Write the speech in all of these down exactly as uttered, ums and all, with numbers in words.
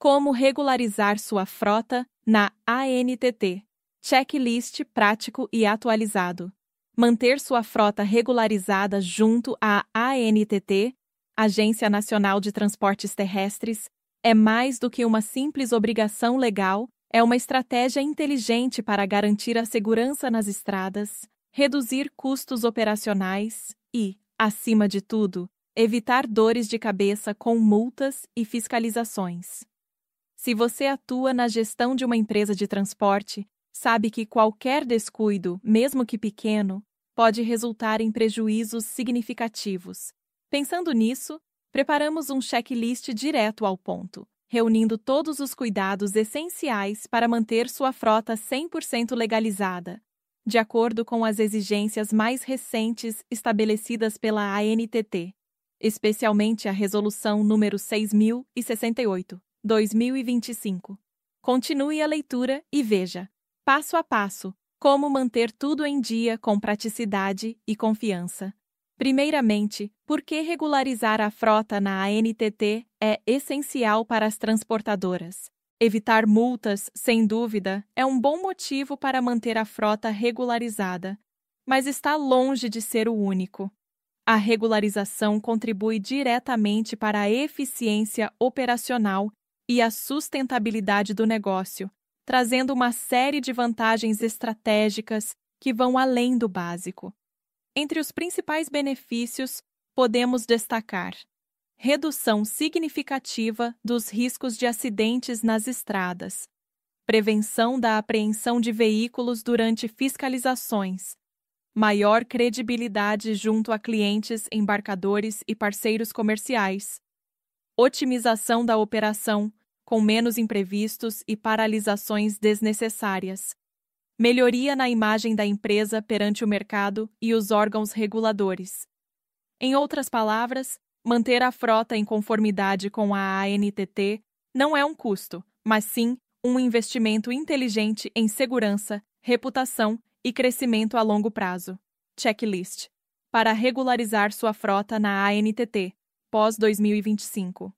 Como regularizar sua frota na A N T T. Checklist prático e atualizado. Manter sua frota regularizada junto à A N T T, Agência Nacional de Transportes Terrestres, é mais do que uma simples obrigação legal, é uma estratégia inteligente para garantir a segurança nas estradas, reduzir custos operacionais e, acima de tudo, evitar dores de cabeça com multas e fiscalizações. Se você atua na gestão de uma empresa de transporte, sabe que qualquer descuido, mesmo que pequeno, pode resultar em prejuízos significativos. Pensando nisso, preparamos um checklist direto ao ponto, reunindo todos os cuidados essenciais para manter sua frota cem por cento legalizada, de acordo com as exigências mais recentes estabelecidas pela A N T T, especialmente a Resolução número seis mil e sessenta e oito, dois mil e vinte e cinco. Continue a leitura e veja, passo a passo, como manter tudo em dia com praticidade e confiança. Primeiramente, por que regularizar a frota na A N T T é essencial para as transportadoras? Evitar multas, sem dúvida, é um bom motivo para manter a frota regularizada, mas está longe de ser o único. A regularização contribui diretamente para a eficiência operacional e a sustentabilidade do negócio, trazendo uma série de vantagens estratégicas que vão além do básico. Entre os principais benefícios, podemos destacar: redução significativa dos riscos de acidentes nas estradas, prevenção da apreensão de veículos durante fiscalizações, maior credibilidade junto a clientes, embarcadores e parceiros comerciais, otimização da operação, com menos imprevistos e paralisações desnecessárias, melhoria na imagem da empresa perante o mercado e os órgãos reguladores. Em outras palavras, manter a frota em conformidade com a A N T T não é um custo, mas sim um investimento inteligente em segurança, reputação e crescimento a longo prazo. Checklist. Para regularizar sua frota na A N T T, pós dois mil e vinte e cinco.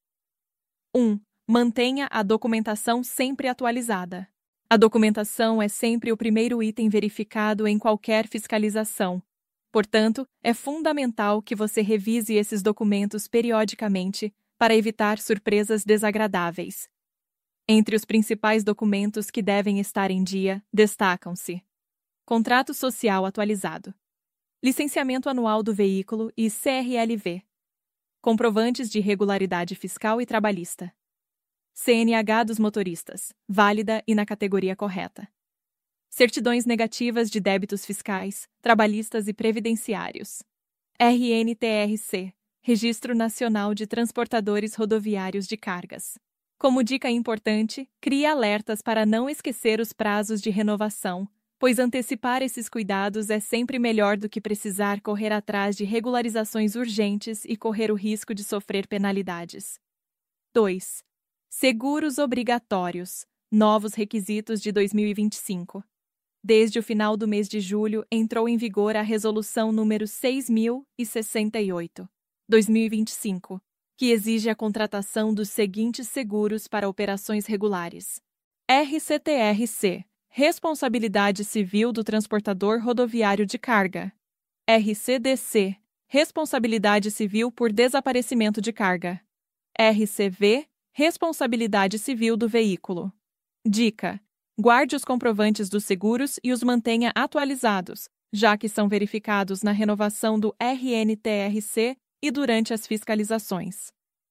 um. Mantenha a documentação sempre atualizada. A documentação é sempre o primeiro item verificado em qualquer fiscalização. Portanto, é fundamental que você revise esses documentos periodicamente para evitar surpresas desagradáveis. Entre os principais documentos que devem estar em dia, destacam-se: Contrato Social atualizado, Licenciamento Anual do Veículo e C R L V, Comprovantes de Regularidade Fiscal e Trabalhista, C N H dos motoristas, válida e na categoria correta. Certidões negativas de débitos fiscais, trabalhistas e previdenciários. R N T R C, Registro Nacional de Transportadores Rodoviários de Cargas. Como dica importante, crie alertas para não esquecer os prazos de renovação, pois antecipar esses cuidados é sempre melhor do que precisar correr atrás de regularizações urgentes e correr o risco de sofrer penalidades. dois. Seguros obrigatórios, novos requisitos de dois mil e vinte e cinco. Desde o final do mês de julho, entrou em vigor a Resolução número seis mil e sessenta e oito, dois mil e vinte e cinco, que exige a contratação dos seguintes seguros para operações regulares. R C T R C, Responsabilidade Civil do Transportador Rodoviário de Carga. R C D C, Responsabilidade Civil por Desaparecimento de Carga. R C V, Responsabilidade Civil do Veículo. Dica: guarde os comprovantes dos seguros e os mantenha atualizados, já que são verificados na renovação do R N T R C e durante as fiscalizações.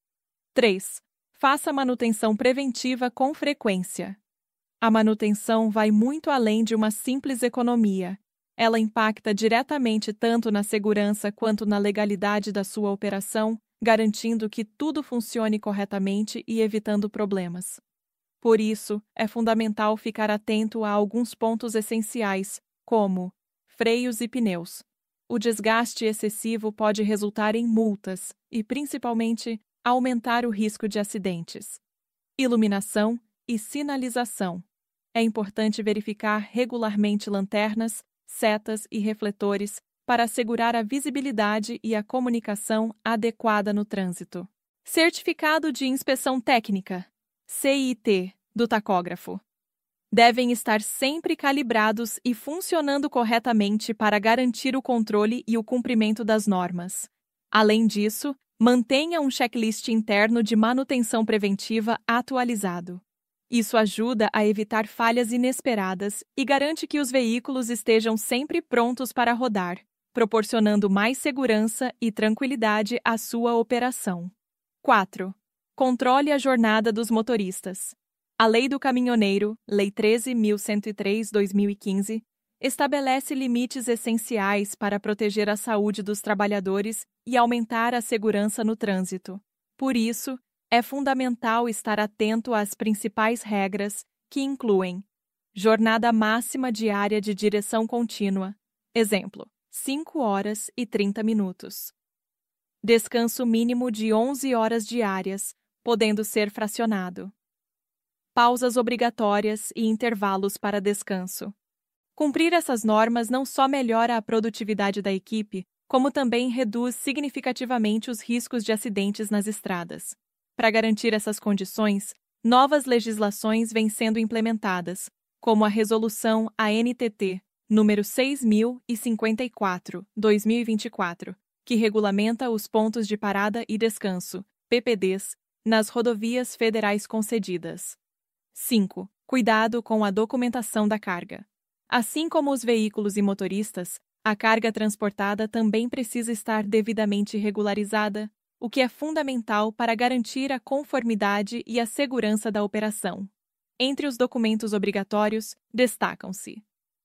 três. Faça manutenção preventiva com frequência. A manutenção vai muito além de uma simples economia. Ela impacta diretamente tanto na segurança quanto na legalidade da sua operação, garantindo que tudo funcione corretamente e evitando problemas. Por isso, é fundamental ficar atento a alguns pontos essenciais, como freios e pneus. O desgaste excessivo pode resultar em multas e, principalmente, aumentar o risco de acidentes. Iluminação e sinalização. É importante verificar regularmente lanternas, setas e refletores para assegurar a visibilidade e a comunicação adequada no trânsito. Certificado de inspeção técnica. C I T do tacógrafo. Devem estar sempre calibrados e funcionando corretamente para garantir o controle e o cumprimento das normas. Além disso, mantenha um checklist interno de manutenção preventiva atualizado. Isso ajuda a evitar falhas inesperadas e garante que os veículos estejam sempre prontos para rodar, proporcionando mais segurança e tranquilidade à sua operação. quatro. Controle a jornada dos motoristas. A Lei do Caminhoneiro, Lei treze mil cento e três barra dois mil e quinze, estabelece limites essenciais para proteger a saúde dos trabalhadores e aumentar a segurança no trânsito. Por isso, é fundamental estar atento às principais regras, que incluem jornada máxima diária de direção contínua, exemplo, cinco horas e trinta minutos. Descanso mínimo de onze horas diárias, podendo ser fracionado. Pausas obrigatórias e intervalos para descanso. Cumprir essas normas não só melhora a produtividade da equipe, como também reduz significativamente os riscos de acidentes nas estradas. Para garantir essas condições, novas legislações vêm sendo implementadas, como a Resolução A N T T número seis mil e cinquenta e quatro barra dois mil e vinte e quatro, que regulamenta os pontos de parada e descanso, P P Ds, nas rodovias federais concedidas. cinco. Cuidado com a documentação da carga. Assim como os veículos e motoristas, a carga transportada também precisa estar devidamente regularizada, o que é fundamental para garantir a conformidade e a segurança da operação. Entre os documentos obrigatórios, destacam-se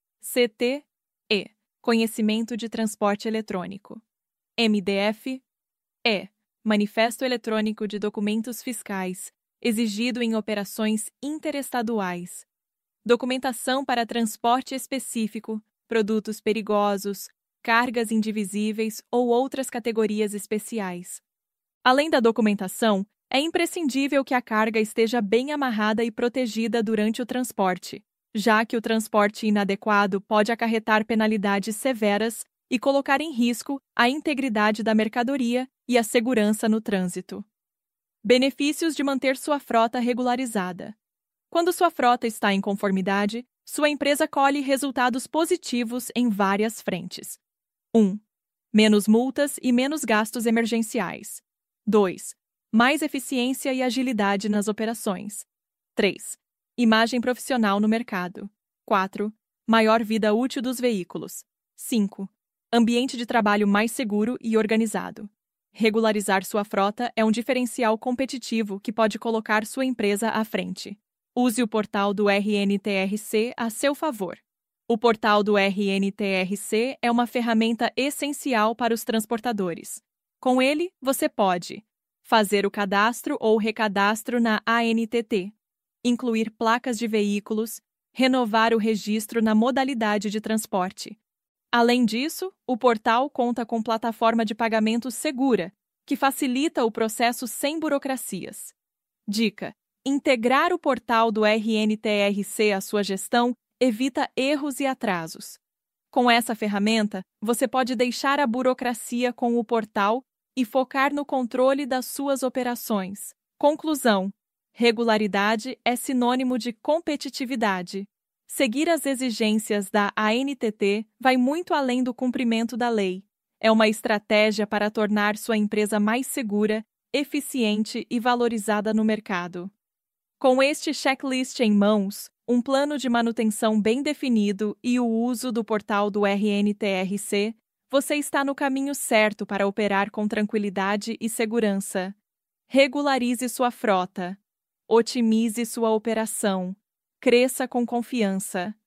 C T E, Conhecimento de Transporte Eletrônico, M D F E, Manifesto Eletrônico de Documentos Fiscais, exigido em operações interestaduais, documentação para transporte específico, produtos perigosos, cargas indivisíveis ou outras categorias especiais. Além da documentação, é imprescindível que a carga esteja bem amarrada e protegida durante o transporte, já que o transporte inadequado pode acarretar penalidades severas e colocar em risco a integridade da mercadoria e a segurança no trânsito. Benefícios de manter sua frota regularizada. Quando sua frota está em conformidade, sua empresa colhe resultados positivos em várias frentes. um. Menos multas e menos gastos emergenciais. dois. Mais eficiência e agilidade nas operações. três. Imagem profissional no mercado. quatro. Maior vida útil dos veículos. cinco. Ambiente de trabalho mais seguro e organizado. Regularizar sua frota é um diferencial competitivo que pode colocar sua empresa à frente. Use o portal do R N T R C a seu favor. O portal do R N T R C é uma ferramenta essencial para os transportadores. Com ele, você pode fazer o cadastro ou recadastro na A N T T, incluir placas de veículos, renovar o registro na modalidade de transporte. Além disso, o portal conta com plataforma de pagamento segura, que facilita o processo sem burocracias. Dica: integrar o portal do R N T R C à sua gestão evita erros e atrasos. Com essa ferramenta, você pode deixar a burocracia com o portal e focar no controle das suas operações. Conclusão: regularidade é sinônimo de competitividade. Seguir as exigências da A N T T vai muito além do cumprimento da lei. É uma estratégia para tornar sua empresa mais segura, eficiente e valorizada no mercado. Com este checklist em mãos, um plano de manutenção bem definido e o uso do portal do R N T R C, você está no caminho certo para operar com tranquilidade e segurança. Regularize sua frota. Otimize sua operação. Cresça com confiança.